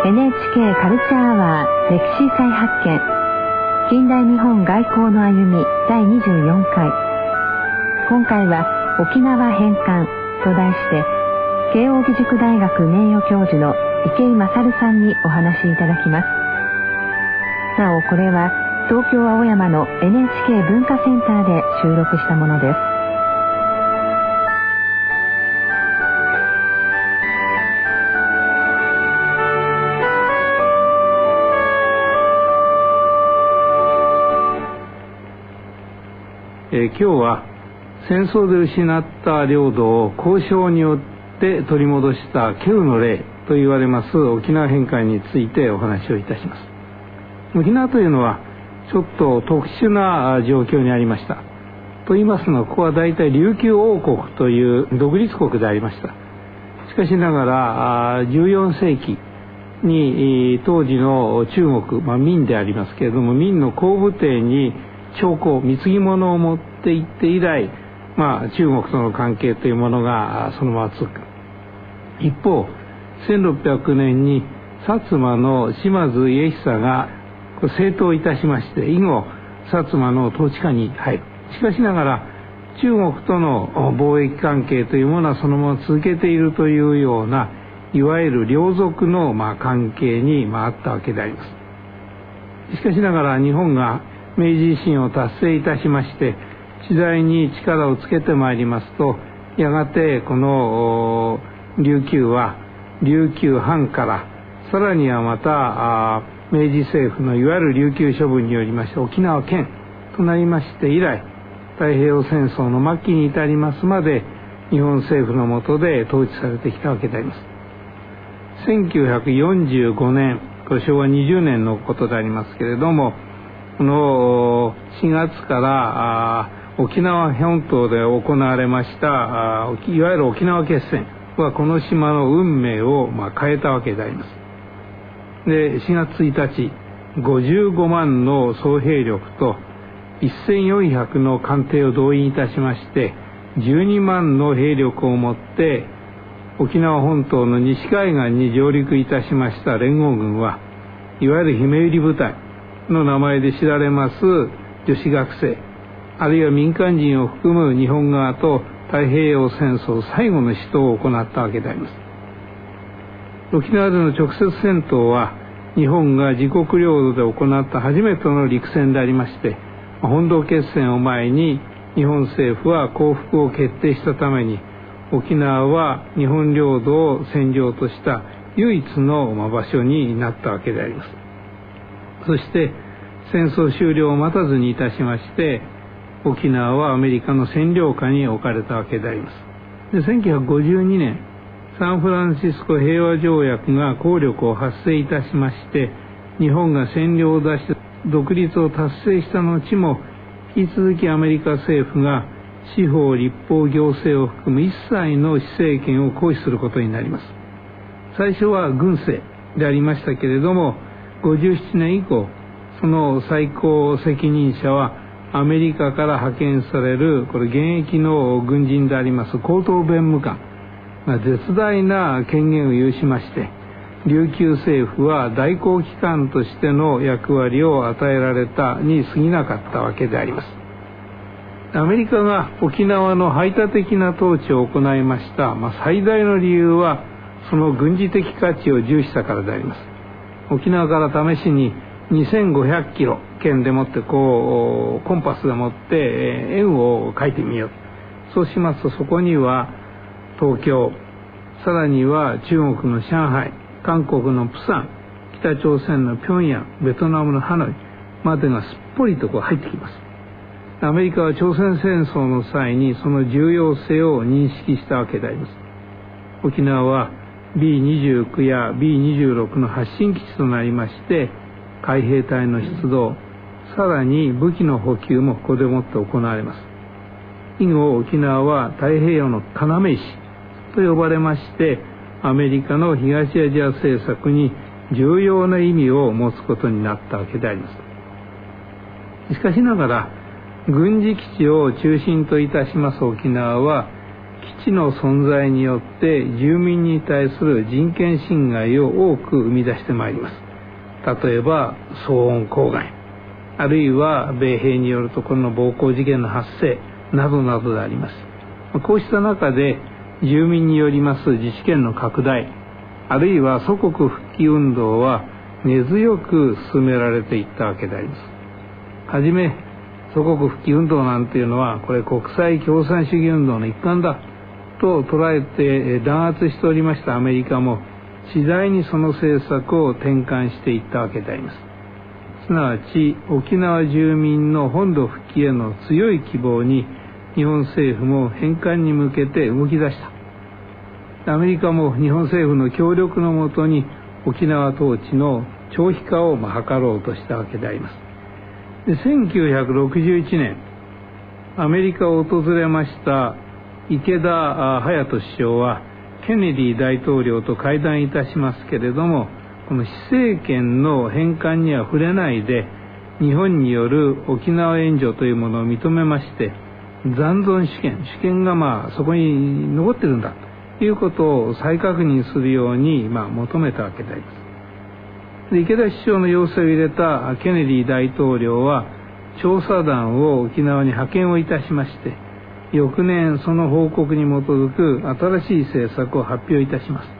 NHK カルチャーアワー歴史再発見近代日本外交の歩み第24回。今回は沖縄返還と題して慶應義塾大学名誉教授の池井勝さんにお話しいただきます。なおこれは東京青山の NHK 文化センターで収録したものです。 今日は戦争で失った領土を交渉によって取り戻した稀有の例と言われます沖縄返還についてお話をいたします。沖縄というのはちょっと特殊な状況にありました。と言いますのはここは大体琉球王国という独立国でありました。しかしながら14世紀に当時の中国、明でありますけれども、明の皇武帝に朝貢貢ぎ物を持って行って以来、中国との関係というものがそのまま続く。一方1600年に薩摩の島津家久が征討いたしまして、以後薩摩の統治下に入る。しかしながら中国との貿易関係というものはそのまま続けているというような、いわゆる領属の関係にあったわけであります。しかしながら日本が明治維新を達成いたしまして次第に力をつけてまいりますと、やがてこの琉球は琉球藩から、さらにはまた明治政府のいわゆる琉球処分によりまして沖縄県となりまして以来、太平洋戦争の末期に至りますまで日本政府の下で統治されてきたわけであります。1945年、昭和20年のことでありますけれども、この4月から沖縄本島で行われましたいわゆる沖縄決戦はこの島の運命を変えたわけであります。で、4月1日55万の総兵力と1400の艦艇を動員いたしまして12万の兵力を持って沖縄本島の西海岸に上陸いたしました連合軍は、いわゆる姫百合部隊の名前で知られます女子学生、あるいは民間人を含む日本側と太平洋戦争最後の死闘を行ったわけであります。沖縄での直接戦闘は日本が自国領土で行った初めての陸戦でありまして、本土決戦を前に日本政府は降伏を決定したために、沖縄は日本領土を戦場とした唯一の場所になったわけであります。そして戦争終了を待たずにいたしまして沖縄はアメリカの占領下に置かれたわけであります。で、1952年サンフランシスコ平和条約が効力を発生いたしまして、日本が占領を出して独立を達成した後も引き続きアメリカ政府が司法立法行政を含む一切の施政権を行使することになります。最初は軍政でありましたけれども、57年以降その最高責任者はアメリカから派遣されるこれ現役の軍人であります高等弁務官が絶大な権限を有しまして、琉球政府は代行機関としての役割を与えられたに過ぎなかったわけであります。アメリカが沖縄の排他的な統治を行いました、最大の理由はその軍事的価値を重視したからであります。沖縄から試しに2500キロ圏でもってコンパスでもって円を描いてみよう。そうしますとそこには東京、さらには中国の上海、韓国の釜山、北朝鮮の平壌、ベトナムのハノイまでがすっぽりと入ってきます。アメリカは朝鮮戦争の際にその重要性を認識したわけであります。沖縄は B29 や B26 の発進基地となりまして、海兵隊の出動、さらに武器の補給もここでもって行われます。以後沖縄は太平洋の要石と呼ばれまして、アメリカの東アジア政策に重要な意味を持つことになったわけであります。しかしながら軍事基地を中心といたします沖縄は基地の存在によって住民に対する人権侵害を多く生み出してまいります。例えば騒音公害、あるいは米兵によるところの暴行事件の発生などなどであります。こうした中で住民によります自治権の拡大、あるいは祖国復帰運動は根強く進められていったわけであります。はじめ祖国復帰運動なんていうのはこれ国際共産主義運動の一環だと捉えて弾圧しておりましたアメリカも次第にその政策を転換していったわけであります。すなわち沖縄住民の本土復帰への強い希望に日本政府も返還に向けて動き出した。アメリカも日本政府の協力のもとに沖縄統治の長期化を図ろうとしたわけであります。で1961年アメリカを訪れました池田勇人首相はケネディ大統領と会談いたしますけれども、この施政権の返還には触れないで日本による沖縄援助というものを認めまして、残存主権がそこに残ってるんだということを再確認するように求めたわけであります。で池田首相の要請を入れたケネディ大統領は調査団を沖縄に派遣をいたしまして、翌年その報告に基づく新しい政策を発表いたします。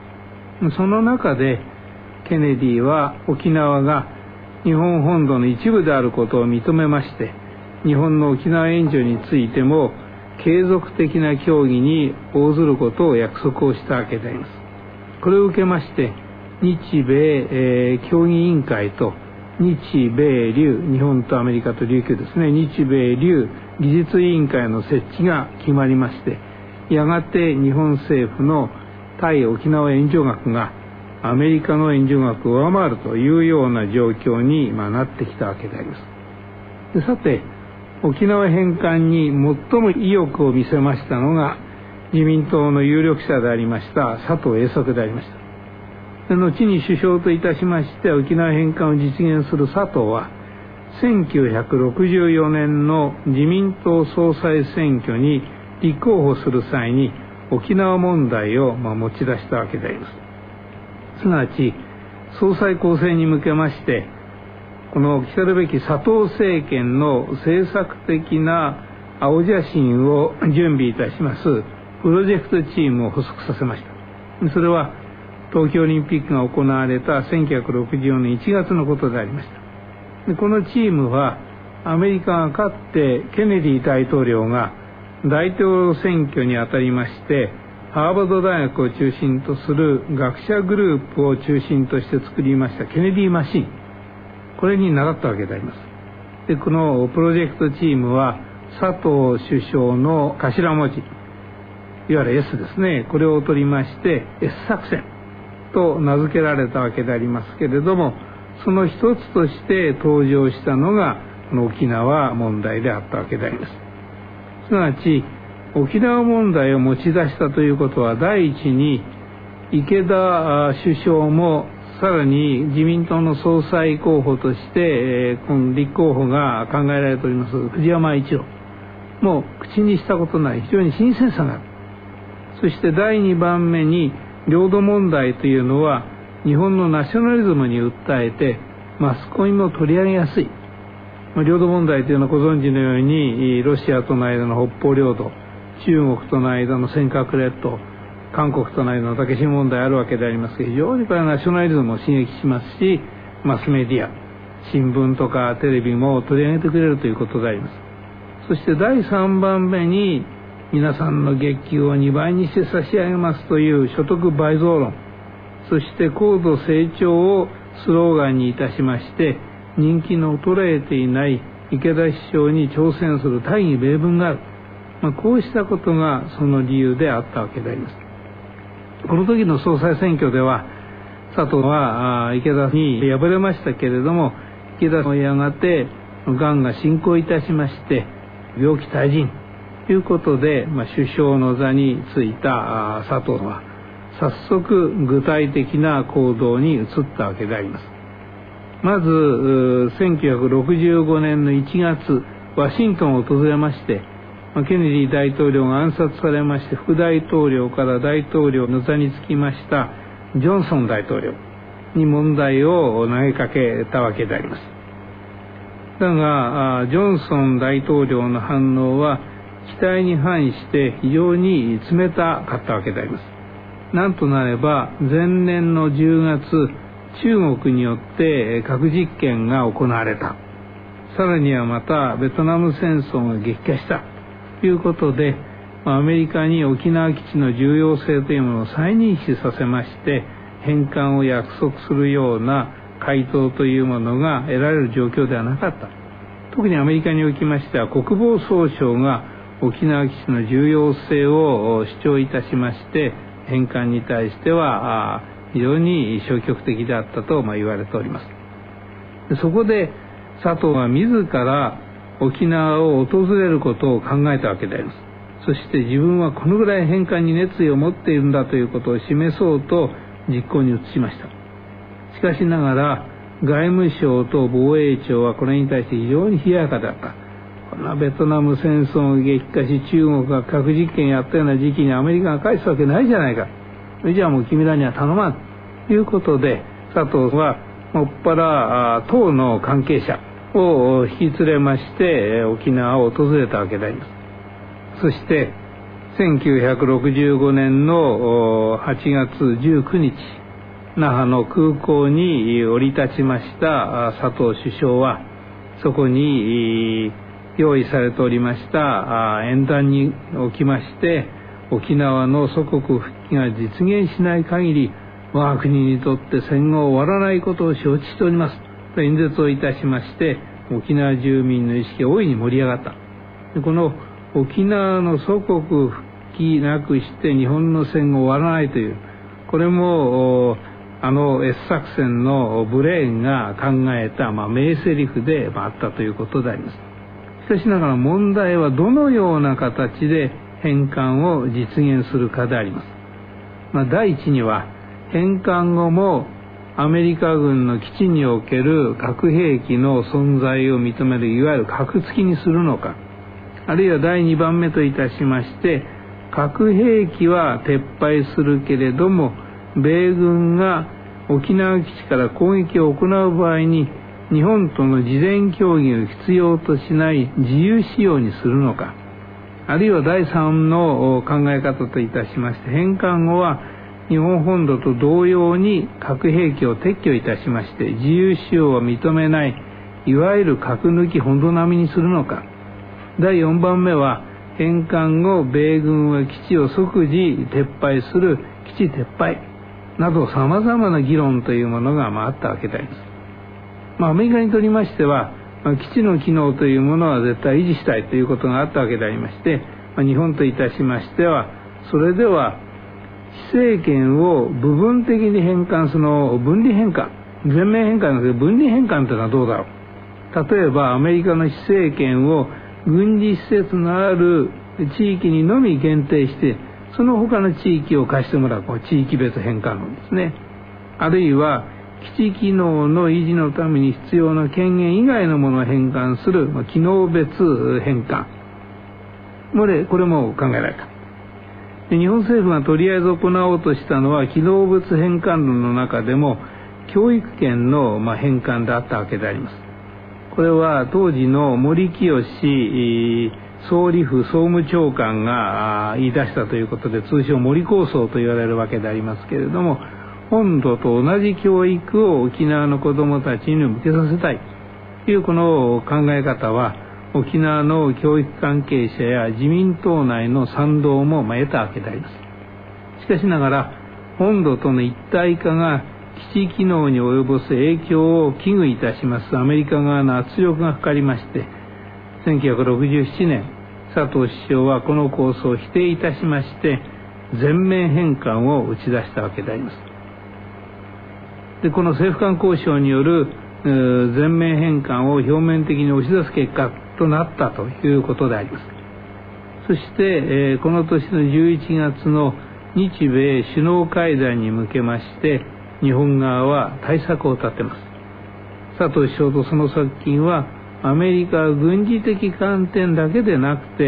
その中でケネディは沖縄が日本本土の一部であることを認めまして、日本の沖縄援助についても継続的な協議に応ずることを約束をしたわけであります。これを受けまして日米、協議委員会と日米留、日本とアメリカと琉球ですね、日米留技術委員会の設置が決まりまして、やがて日本政府の対沖縄援助額がアメリカの援助額を上回るというような状況になってきたわけであります。でさて沖縄返還に最も意欲を見せましたのが自民党の有力者でありました佐藤栄作でありました。で後に首相といたしまして沖縄返還を実現する佐藤は1964年の自民党総裁選挙に立候補する際に沖縄問題を持ち出したわけであります。すなわち総裁公選に向けましてこの来るべき佐藤政権の政策的な青写真を準備いたしますプロジェクトチームを発足させました。それは東京オリンピックが行われた1964年1月のことでありました。でこのチームはアメリカが勝ってケネディ大統領が大統領選挙にあたりましてハーバード大学を中心とする学者グループを中心として作りましたケネディマシン、これに習ったわけであります。でこのプロジェクトチームは佐藤首相の頭文字いわゆる S ですね、これを取りまして S 作戦と名付けられたわけでありますけれども、その一つとして登場したのがこの沖縄問題であったわけであります。すなわち沖縄問題を持ち出したということは第一に池田首相もさらに自民党の総裁候補としてこの立候補が考えられております藤山一郎もう口にしたことない非常に新鮮さがある。そして第2番目に領土問題というのは日本のナショナリズムに訴えてマスコミも取り上げやすい。領土問題というのはご存知のようにロシアとの間の北方領土、中国との間の尖閣列島、韓国との間の竹島問題あるわけでありますが、非常にこれはナショナリズムを刺激しますし、マスメディア、新聞とかテレビも取り上げてくれるということであります。そして第3番目に皆さんの月給を2倍にして差し上げますという所得倍増論、そして高度成長をスローガンにいたしまして人気の衰えていない池田首相に挑戦する大義名分がある、こうしたことがその理由であったわけであります。この時の総裁選挙では佐藤は池田に敗れましたけれども、池田はやがてがんが進行いたしまして病気退陣ということで、首相の座に就いた佐藤は早速具体的な行動に移ったわけであります。まず1965年の1月ワシントンを訪れましてケネディ大統領が暗殺されまして、副大統領から大統領の座につきましたジョンソン大統領に問題を投げかけたわけであります。だがジョンソン大統領の反応は期待に反して非常に冷たかったわけであります。なんとなれば前年の10月、中国によって核実験が行われた。さらにはまたベトナム戦争が激化したということで、アメリカに沖縄基地の重要性というものを再認識させまして、返還を約束するような回答というものが得られる状況ではなかった。特にアメリカにおきましては、国防総省が沖縄基地の重要性を主張いたしまして、返還に対しては非常に消極的であったと言われております。そこで佐藤は自ら沖縄を訪れることを考えたわけであります。そして自分はこのぐらい返還に熱意を持っているんだということを示そうと実行に移しました。しかしながら外務省と防衛庁はこれに対して非常に冷ややかだった。こんなベトナム戦争が激化し、中国が核実験やったような時期にアメリカが返すわけないじゃないか。じゃあもう君らには頼まんということで、佐藤はもっぱら党の関係者を引き連れまして沖縄を訪れたわけであります。そして1965年の8月19日、那覇の空港に降り立ちました佐藤首相は、そこに用意されておりました演壇におきまして、沖縄の祖国復帰が実現しない限り我が国にとって戦後終わらないことを承知しておりますと演説をいたしまして、沖縄住民の意識が大いに盛り上がった。でこの沖縄の祖国復帰なくして日本の戦後終わらないという、これもS 作戦のブレーンが考えた名セリフであったということであります。しかしながら問題はどのような形で返還を実現するかであります。第一には返還後もアメリカ軍の基地における核兵器の存在を認めるいわゆる核付きにするのか、あるいは第2番目といたしまして、核兵器は撤廃するけれども米軍が沖縄基地から攻撃を行う場合に日本との事前協議を必要としない自由使用にするのか、あるいは第3の考え方といたしまして、返還後は日本本土と同様に核兵器を撤去いたしまして自由使用は認めない、いわゆる核抜き本土並みにするのか、第4番目は返還後米軍は基地を即時撤廃する基地撤廃などさまざまな議論というものがあったわけであります。アメリカにとりましては基地の機能というものは絶対維持したいということがあったわけでありまして、日本といたしましてはそれでは施政権を部分的に返還するのを分離返還、全面返還の分離返還というのはどうだろう。例えばアメリカの施政権を軍事施設のある地域にのみ限定してその他の地域を貸してもらう、地域別返還論ですね。あるいは基地機能の維持のために必要な権限以外のものを返還する、機能別返還、これも考えられた。日本政府がとりあえず行おうとしたのは機能別返還論の中でも教育権の返還であったわけであります。これは当時の森清総理府総務長官が言い出したということで、通称森構想と言われるわけでありますけれども、本土と同じ教育を沖縄の子どもたちに向けさせたいというこの考え方は沖縄の教育関係者や自民党内の賛同も得たわけであります。しかしながら本土との一体化が基地機能に及ぼす影響を危惧いたしますアメリカ側の圧力がかかりまして、1967年佐藤首相はこの構想を否定いたしまして全面返還を打ち出したわけであります。でこの政府間交渉による全面返還を表面的に押し出す結果となったということであります。そして、この年の11月の日米首脳会談に向けまして日本側は対策を立てます。佐藤首相とその側近はアメリカは軍事的観点だけでなくて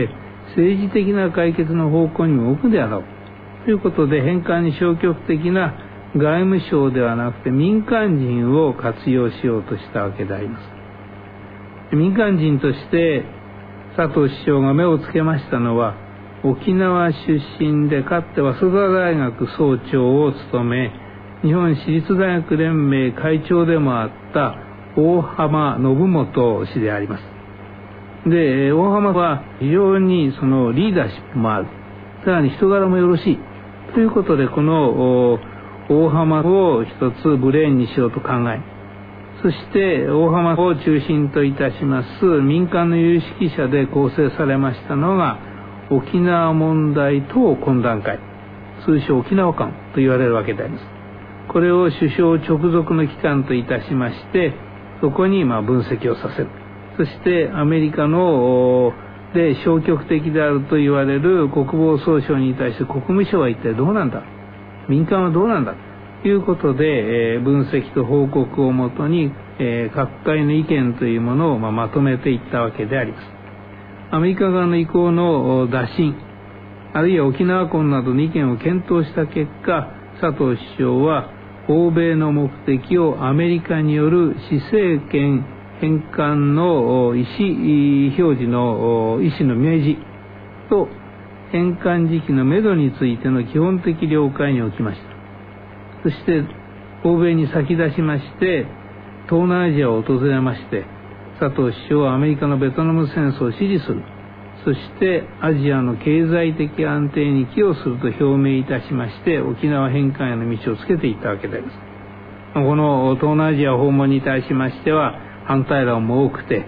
政治的な解決の方向にも置くであろうということで、返還に消極的な外務省ではなくて民間人を活用しようとしたわけであります。民間人として佐藤首相が目をつけましたのは、沖縄出身でかつて早稲田大学総長を務め、日本私立大学連盟会長でもあった大浜信元氏であります。で、大浜は非常にそのリーダーシップもある、さらに人柄もよろしいということで、この大浜を一つブレーンにしようと考え、そして大浜を中心といたします民間の有識者で構成されましたのが沖縄問題等懇談会、通称沖縄館と言われるわけであります。これを首相直属の機関といたしまして、そこに分析をさせる。そしてアメリカので消極的であると言われる国防総省に対して国務省は一体どうなんだ、民間はどうなんだということで、分析と報告をもとに、各界の意見というものをまとめていったわけであります。アメリカ側の意向の打診、あるいは沖縄婚などの意見を検討した結果、佐藤首相は欧米の目的をアメリカによる施政権返還の意思表示の意思の明示と返還時期のめどについての基本的了解に置きました。そして欧米に先立ちまして東南アジアを訪れまして、佐藤首相はアメリカのベトナム戦争を支持する、そしてアジアの経済的安定に寄与すると表明いたしまして、沖縄返還への道をつけていったわけです。この東南アジア訪問に対しましては反対論も多くて、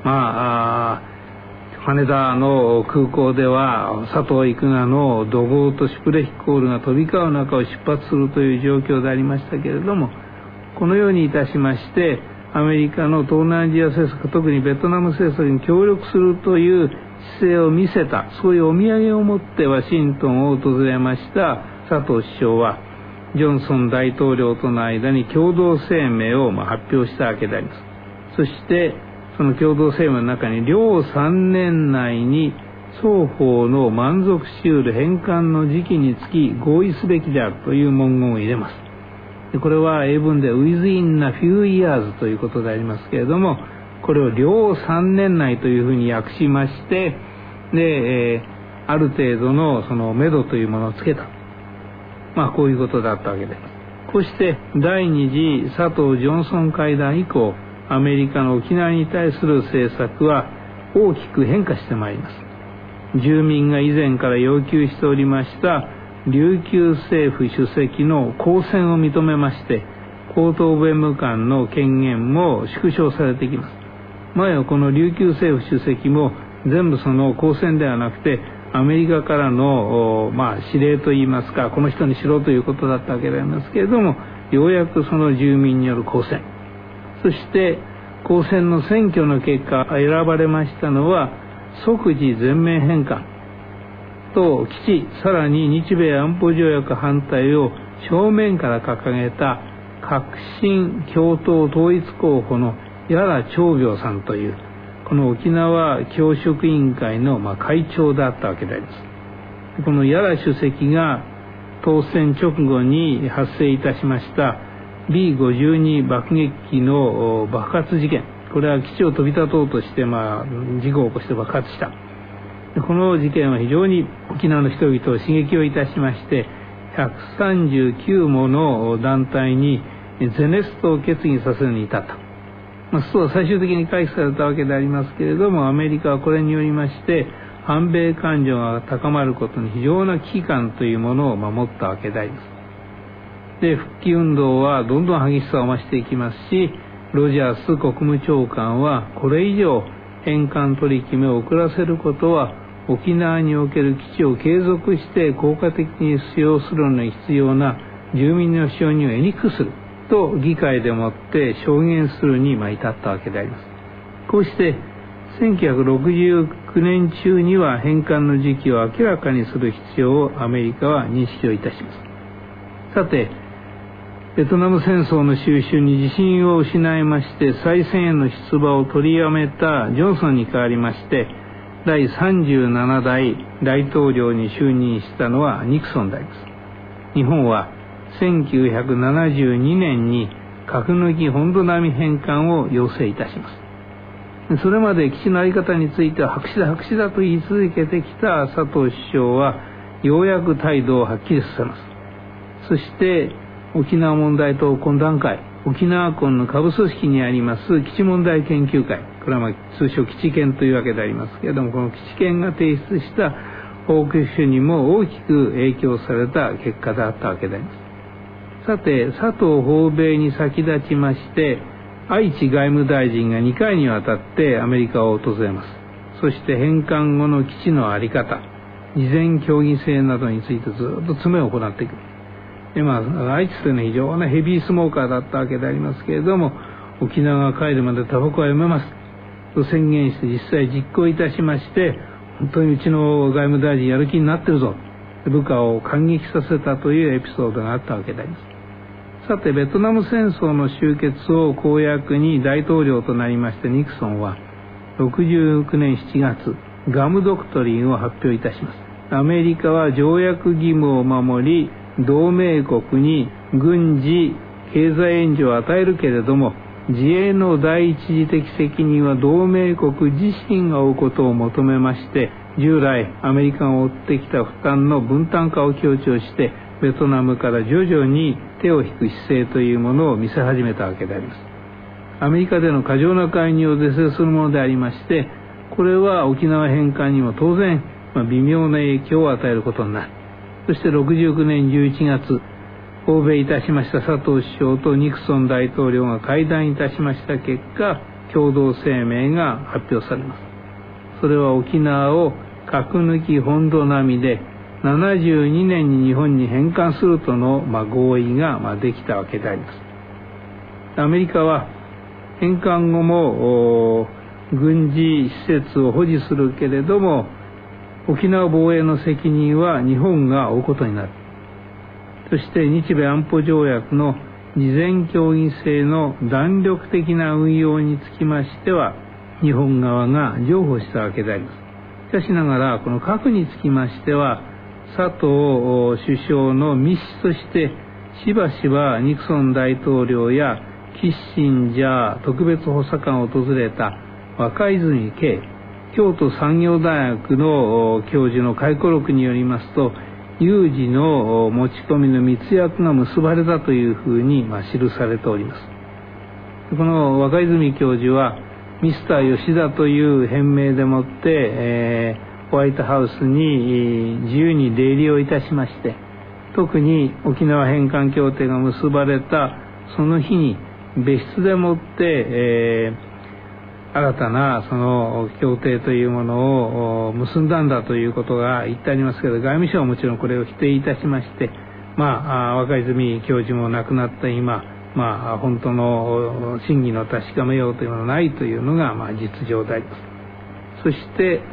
羽田の空港では佐藤生名の怒号とシュプレヒコールが飛び交う中を出発するという状況でありましたけれども、このようにいたしましてアメリカの東南アジア政策、特にベトナム政策に協力するという姿勢を見せた、そういうお土産を持ってワシントンを訪れました佐藤首相は、ジョンソン大統領との間に共同声明を発表したわけであります。そしてその共同声明の中に、両3年内に双方の満足しうる返還の時期につき合意すべきであるという文言を入れます。でこれは英文で within a few years ということでありますけれども、これを両3年内というふうに訳しまして、で、ある程度のその目処というものをつけた、こういうことだったわけです。こうして第二次佐藤・ジョンソン会談以降、アメリカの沖縄に対する政策は大きく変化してまいります。住民が以前から要求しておりました琉球政府主席の公選を認めまして、高等弁務官の権限も縮小されてきます。前はこの琉球政府主席も全部その公選ではなくて、アメリカからの指令といいますか、この人にしろということだったわけでありますけれども、ようやくその住民による公選、そして公選の選挙の結果選ばれましたのは即時全面返還と基地、さらに日米安保条約反対を正面から掲げた革新共闘統一候補の屋良長病さんという、この沖縄教職委員会の会長だったわけであります。この屋良主席が当選直後に発生いたしました B52 爆撃機の爆発事件、これは基地を飛び立とうとして事故を起こして爆発した。この事件は非常に沖縄の人々を刺激をいたしまして、139もの団体にゼネストを決議させるに至った。そう最終的に回避されたわけでありますけれども、アメリカはこれによりまして反米感情が高まることに非常な危機感というものを守ったわけであります。で、復帰運動はどんどん激しさを増していきますし、ロジャース国務長官はこれ以上返還取り決めを遅らせることは沖縄における基地を継続して効果的に使用するのに必要な住民の承認を得にくくすると議会でもって証言するに至ったわけであります。こうして1969年中には返還の時期を明らかにする必要をアメリカは認識をいたします。さて、ベトナム戦争の収拾に自信を失いまして再選への出馬を取りやめたジョンソンに代わりまして、 第37代大統領に就任したのはニクソン大です。日本は1972年に核抜き本土並み返還を要請いたします。それまで基地の在り方については白紙だと言い続けてきた佐藤首相はようやく態度をはっきりさせます。そして沖縄問題等懇談会、沖縄県の下部組織にあります基地問題研究会、これは通称基地研というわけでありますけれども、この基地研が提出した報告書にも大きく影響された結果だったわけであります。さて、佐藤訪米に先立ちまして愛知外務大臣が2回にわたってアメリカを訪れます。そして返還後の基地の在り方、事前協議制などについてずっと詰めを行っていく。で愛知というのは非常なヘビースモーカーだったわけでありますけれども、沖縄が帰るまでタバコはやめますと宣言して実際実行いたしまして、本当にうちの外務大臣やる気になってるぞ、部下を感激させたというエピソードがあったわけであります。さて、ベトナム戦争の終結を公約に大統領となりましてニクソンは69年7月ガムドクトリンを発表いたします。アメリカは条約義務を守り同盟国に軍事経済援助を与えるけれども、自衛の第一次的責任は同盟国自身が負うことを求めまして、従来アメリカが負ってきた負担の分担化を強調してベトナムから徐々に手を引く姿勢というものを見せ始めたわけであります。アメリカでの過剰な介入を是正するものでありまして、これは沖縄返還にも当然微妙な影響を与えることになる。そして69年11月、訪米いたしました佐藤首相とニクソン大統領が会談いたしました結果、共同声明が発表されます。それは沖縄を核抜き本土並みで72年に日本に返還するとの合意ができたわけであります。アメリカは返還後も軍事施設を保持するけれども、沖縄防衛の責任は日本が負うことになる。そして日米安保条約の事前協議制の弾力的な運用につきましては日本側が譲歩したわけであります。しかしながらこの核につきましては佐藤首相の密使としてしばしばニクソン大統領やキッシンジャー特別補佐官を訪れた若泉慶京都産業大学の教授の回顧録によりますと、有事の持ち込みの密約が結ばれたというふうに記されております。この若泉教授はミスター吉田という変名でもって、ホワイトハウスに自由に出入りをいたしまして、特に沖縄返還協定が結ばれたその日に別室でもって、新たなその協定というものを結んだんだということが言ってありますけど、外務省はもちろんこれを否定いたしまして、若泉教授も亡くなった今、本当の真偽の確かめようというのはないというのが実情であります。そして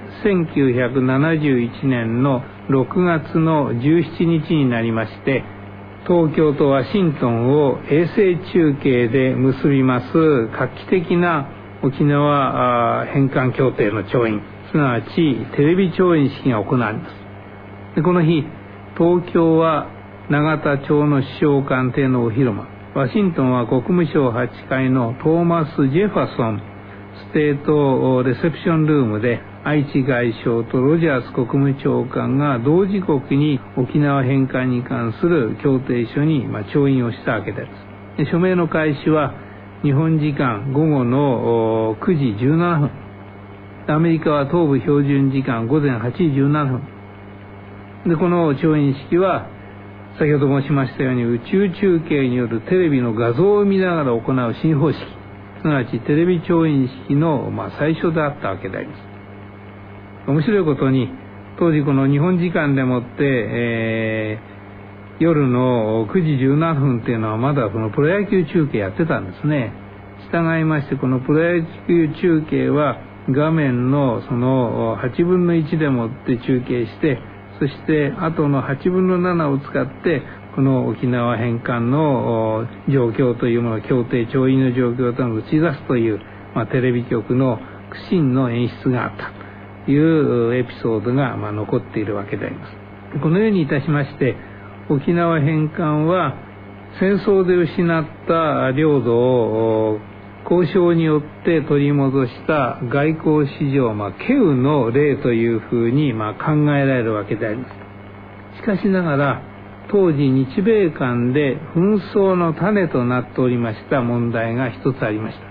1971年の6月の17日になりまして、東京とワシントンを衛星中継で結びます画期的な沖縄返還協定の調印、すなわちテレビ調印式が行われます。でこの日、東京は永田町の首相官邸のお広間、ワシントンは国務省8階のトーマス・ジェファソンステートレセプションルームで愛知外相とロジャース国務長官が同時刻に沖縄返還に関する協定書に調印をしたわけです。で署名の開始は日本時間午後の9時17分、アメリカは東部標準時間午前8時17分で、この調印式は先ほど申しましたように宇宙中継によるテレビの画像を見ながら行う新方式、すなわちテレビ調印式の最初であったわけであります。面白いことに当時この日本時間でもって、夜の9時17分っていうのはまだこのプロ野球中継やってたんですね。従いましてこのプロ野球中継は画面のその8分の1でもって中継して、そしてあとの8分の7を使ってこの沖縄返還の状況というもの、協定調印の状況というのを打ち出すという、テレビ局の苦心の演出があった。 いうエピソードが残っているわけであります。このようにいたしまして沖縄返還は戦争で失った領土を交渉によって取り戻した外交史上稀有の例というふうに考えられるわけであります。しかしながら当時日米間で紛争の種となっておりました問題が一つありました。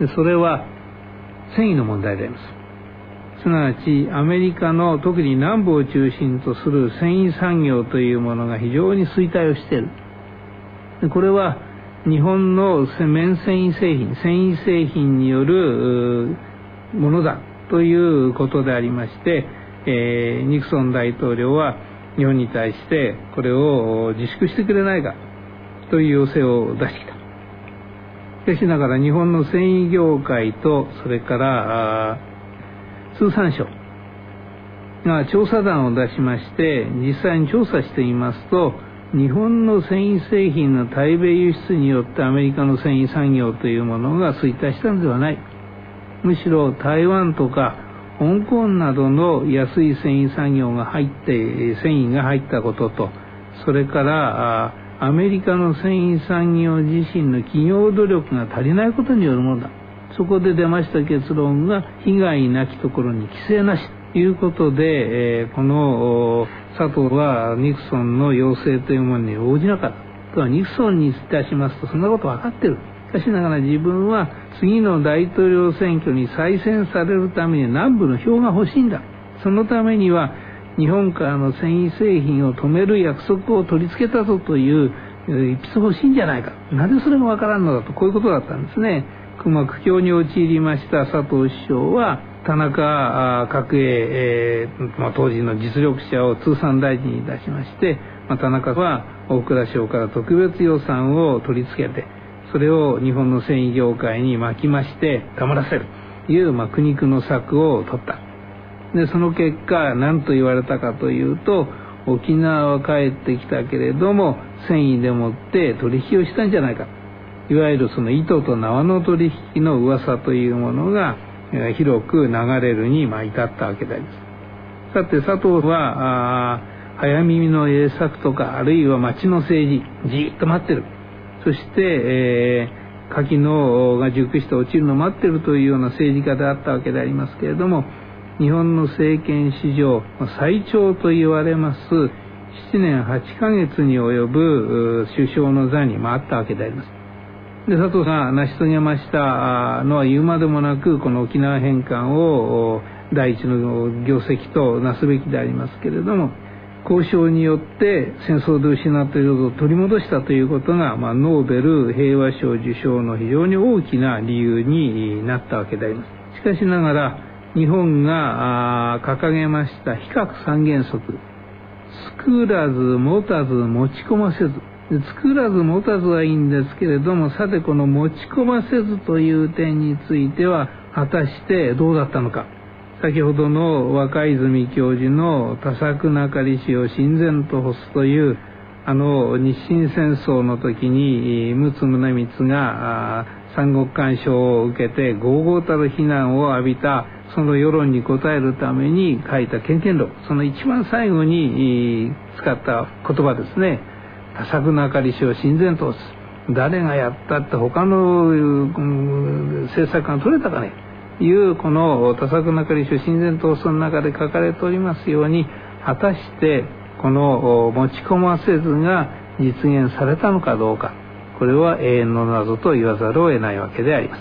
それは繊維の問題であります。すなわちアメリカの特に南部を中心とする繊維産業というものが非常に衰退をしている。これは日本の綿繊維製品、繊維製品によるものだということでありまして、ニクソン大統領は日本に対してこれを自粛してくれないかという要請を出してきた。しかしながら日本の繊維業界とそれから通産省が調査団を出しまして実際に調査してみますと日本の繊維製品の対米輸出によってアメリカの繊維産業というものが衰退したのではない。むしろ台湾とか香港などの安い繊維産業が入って繊維が入ったこととそれからアメリカの繊維産業自身の企業努力が足りないことによるものだ。そこで出ました結論が被害なきところに規制なしということで、この佐藤はニクソンの要請というものに応じなかった。とはニクソンにいたしますとそんなこと分かってる。しかしながら自分は次の大統領選挙に再選されるために南部の票が欲しいんだ。そのためには日本からの繊維製品を止める約束を取り付けたぞという一筆欲しいんじゃないか。なぜそれが分からんのだとこういうことだったんですね。苦境に陥りました佐藤首相は田中角栄、当時の実力者を通産大臣に出しまして、田中は大蔵省から特別予算を取り付けてそれを日本の繊維業界に巻きましてたまらせるという、苦肉の策を取った。でその結果何と言われたかというと沖縄は帰ってきたけれども繊維でもって取引をしたんじゃないか。いわゆるその糸と縄の取引の噂というものが広く流れるに至ったわけであります。さて佐藤は早耳の英策とかあるいは町の政治じっと待ってる。そして、柿のが熟して落ちるのを待ってるというような政治家であったわけでありますけれども日本の政権史上最長と言われます7年8ヶ月に及ぶ首相の座にあったわけであります。で佐藤が成し遂げましたのは言うまでもなくこの沖縄返還を第一の業績となすべきでありますけれども交渉によって戦争で失った領土を取り戻したということが、ノーベル平和賞受賞の非常に大きな理由になったわけであります。しかしながら日本が掲げました非核三原則作らず持たず持ち込ませず作らず持たずはいいんですけれどもさてこの持ち込ませずという点については果たしてどうだったのか。先ほどの若泉教授の多作なかりしを親善と欲すという日清戦争の時に陸奥宗光が三国干渉を受けて豪々たる非難を浴びたその世論に応えるために書いた憲憲論その一番最後に使った言葉ですね。多作なかりしを親善と欲す誰がやったって他の政策が取れたかねいうこの多作なかりしを親善と欲すの中で書かれておりますように果たしてこの持ち込ませずが実現されたのかどうかこれは永遠の謎と言わざるを得ないわけであります。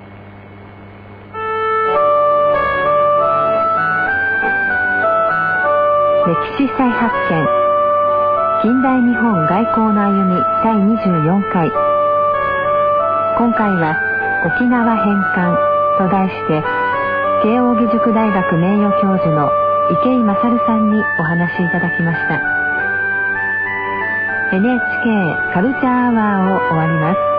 歴史再発見近代日本外交の歩み第24回今回は沖縄返還と題して慶應義塾大学名誉教授の池井勝さんにお話しいただきました。 NHK カルチャーアワーを終わります。